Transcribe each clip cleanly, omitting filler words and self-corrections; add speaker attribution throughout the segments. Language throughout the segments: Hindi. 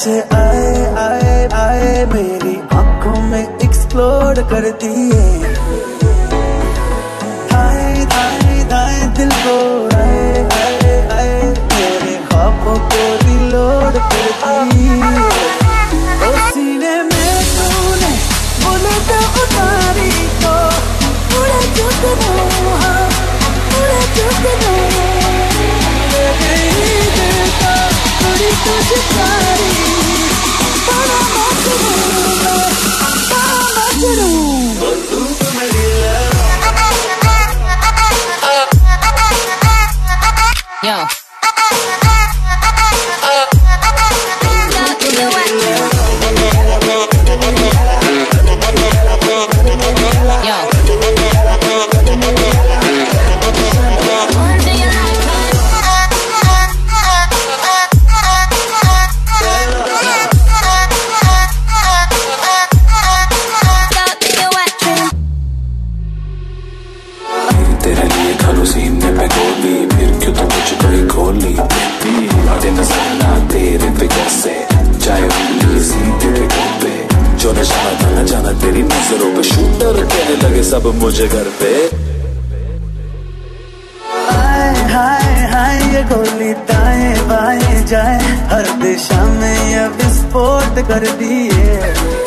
Speaker 1: से आए आए आए मेरी आंखों में एक्सप्लोड कर दिए। हाय हाय हाय दिल को आए आए आए मेरे ख्वाबों को रिलोड कर दिए। ओ सीने में तूने बुलेट उतारी तो उड़े जुगनू उड़े जुगनू ले गई देखा थोड़ी तो शिकारी बड़ा मजनू बंदूक मेरी
Speaker 2: Yo.
Speaker 3: तेरे लिए खालू सीने पे गोली फिर क्यों तो कुछ कोई खोली आधे नजर ना तेरे फिगर से चाहे उंगली सीधे फिगर पे जो निशाना था न जाना तेरी नजरों पे शूटर कहने लगे सब मुझे घर पे।
Speaker 1: हाय हाय ये गोली दाएं बाएं जाए हर दिशा में ये विस्फोट कर दिए।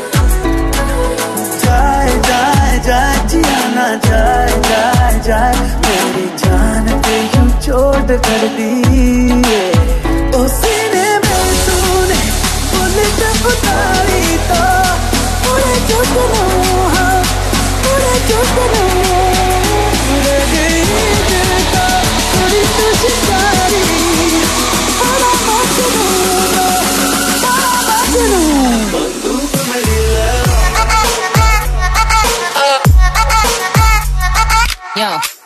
Speaker 1: जाए जाए जाए जिया ना जाए जाए जाए मेरी जान पे यूं चोट कर दिए। ओ सीने में तूने बुलेट उतारी तो उड़े जुगनू उड़े जुगनू उड़े गई देखा थोड़ी तो शिकारी बड़ा मजनू बंदूक मेरी
Speaker 2: Yo.